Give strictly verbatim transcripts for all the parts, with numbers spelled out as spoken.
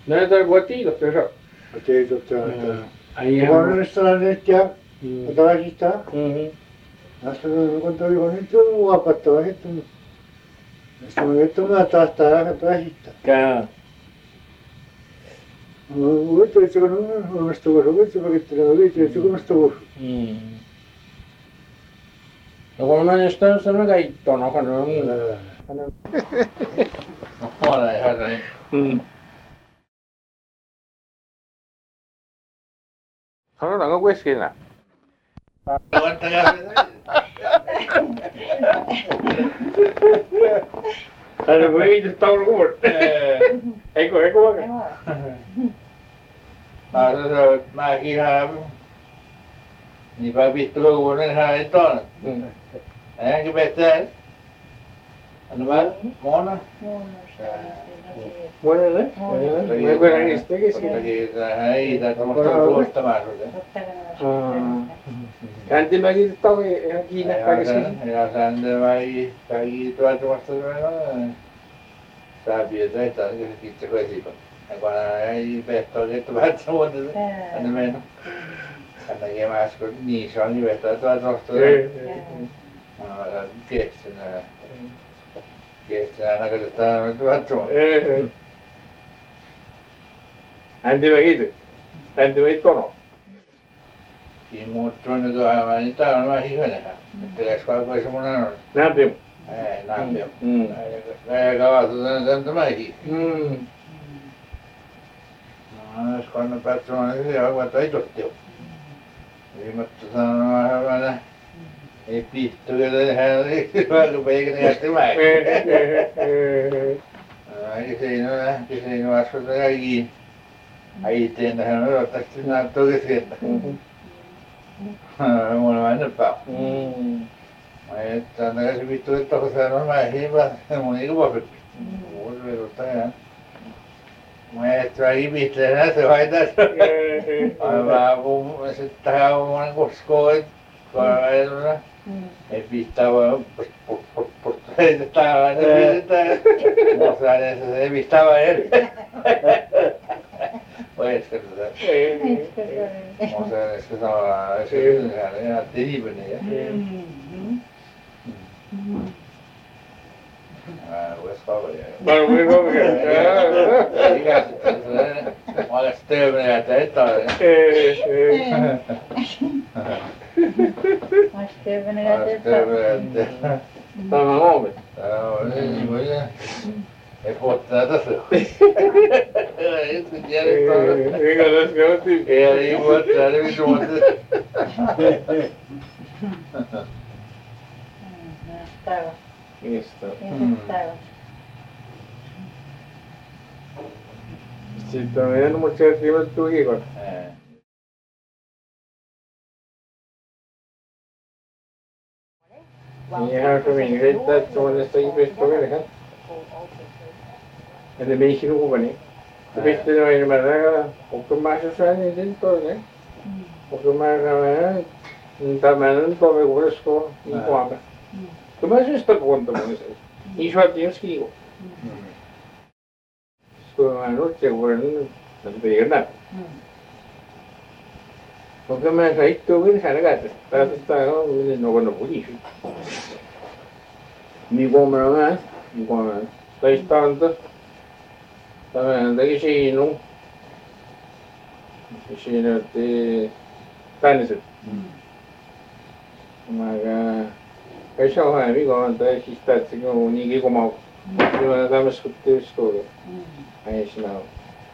Näitä kotiin tuossa. Kotiin tuossa. Ai Huoneessa nyt ja taasista. Mhm. Näistä kun tuli kun nyt on luopattava sitten. Näistä on nyt on taastaa ja taasista. Kää. Uutta itse kun on huomastuvuus, uutta pakittelemaan, uutta itse kun huomastuvuus. No kun mä just on sellainen kaiktoon, kun on muu. Huone herra. Sanotaanko kuiskinä? Hän voi itse taulu kuulla. Eikö, eikö vaikka? Mä sanoin, että mäkin hän... Niin päin vittu kuulen hän ei tuonne. Äänkin petää. Anna mä, Mona. Monelle? Mä koen niistä kesken. Hän ei tätä musta tuostamaan sinulta. Kääntimäkin tauli ihan kiinni kaikeskin. Ja sen vai kaikki tuolta musta tuostamaan. Sä pidetään, että itse koesipä. Ja kun hän ei pehtoa, että vähän muuta. Hän mennä. Hän näkee mä äsken niin se on hyvä tuolta tuostamaan. Mä olen kestinä. Kestinä näköisesti tuolta. Kääntimäkin. Kääntimäkin tono. Siinä muuttuu nyt aivan, niin tää on vähän hyvänähän. Etteläs kalkoi semmonen on. Lämpimu. Ei, lämpimu. Näin kavastutaan sen tämäkin. No, jos kannan päätsemään, niin se on vaikka ei tottiu. Viimattu sanoo vähän hyvänä. Ei pihtu, joten hän oli hyvä, kun peikänä jätti mäin. Siinä on nähty, siinä on askelta kaikkiin. Äitiin tähän odottavasti näyttää keskeltä. Mulla on aina päin. Mä et tänne se vittu, että kun se on vähän hiivä, mun ei kuvasit. Mulla vedottaa ihan. Mä et vähän ihmittelee näitä haitaa. Mä vähän puhun, sit tähän on monen koskoo, että kaavailuna. Ei pitää vaan put put put put. Ei se täällä aina pitää. Musta aina se ei pitää vaan eri. Vaikka tätä. Musta aina se saa, se on ihan tilipäinen ja. Mä vois kavia. Mä voin kavia. Mikä sitten se? Mä olen stööminen, että et ole. Mä stööminen, että et ole. Tämä on oomi. Tämä on niin kuin se. Ei puhuttaa tässä. Ei itse tiedä tuolla. Eikä tässä ole tyyppi. Ei puhuttaa, niin vitu mutta. Täällä. Mistä? Täällä. Sitten on ihan mutta se siivet tukikon. Niin ihan hyvin heittää, että tuollaista ihmistä velhän. Ja ne mihin luvani. Se pisti noin ymmärrä, onko mä se sain niin toinen. Onko mä sain, tämän on tovi kuulesko niin huomenna. Kyllä mä syystä puhuntamaan se. Niin suotiin skiivu. Kun mä en ole vuoden, niin ei ole näin. Onko mä sain ittua virhään näkäätä. Päätettä on, miten no kun on puhisi. Niin huomenna mä, niin huomenna. Taista anta. Tämä teki siinu. Siinä otti tänniset. Mä cái sau này mới còn tới khi ta sẽ có những cái công mẫu nhưng mà ta mới xuất tiêu rồi hay thế nào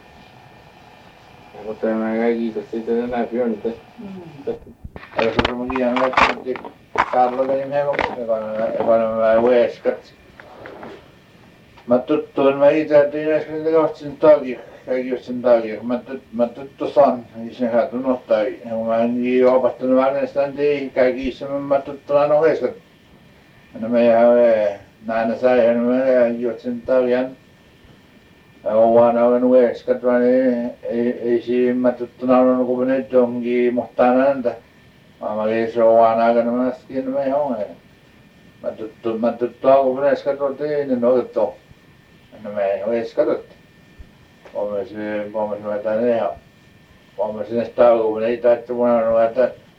một cái này cái gì thì sẽ là phiếu nữa Jos on semmoinen ihan lähti Karlolle niin me còn Ueskat. Mä tuttuin mä itse tein äsken kohtasin takia, kaikki sen takia. Mä mä tuttu san, ei sen hän tunnottaa. Mä en niin opettanut varmistaan tei kaikki se mä tuttu aina Ueskat. No me näin sai mä juotsin takia. Vaan olen Ueskat vaan ei ei siinä mä tuttu aina kun nyt onkin mutta näitä. Mä olin se vaan aikana mä skin mä ihan. Mä tuttu mä tuttu alkuperäis katsoin tein no to. No me Ueskat. Pommes pommes mä tän ja pommes ne stauku ne ei taittu mä että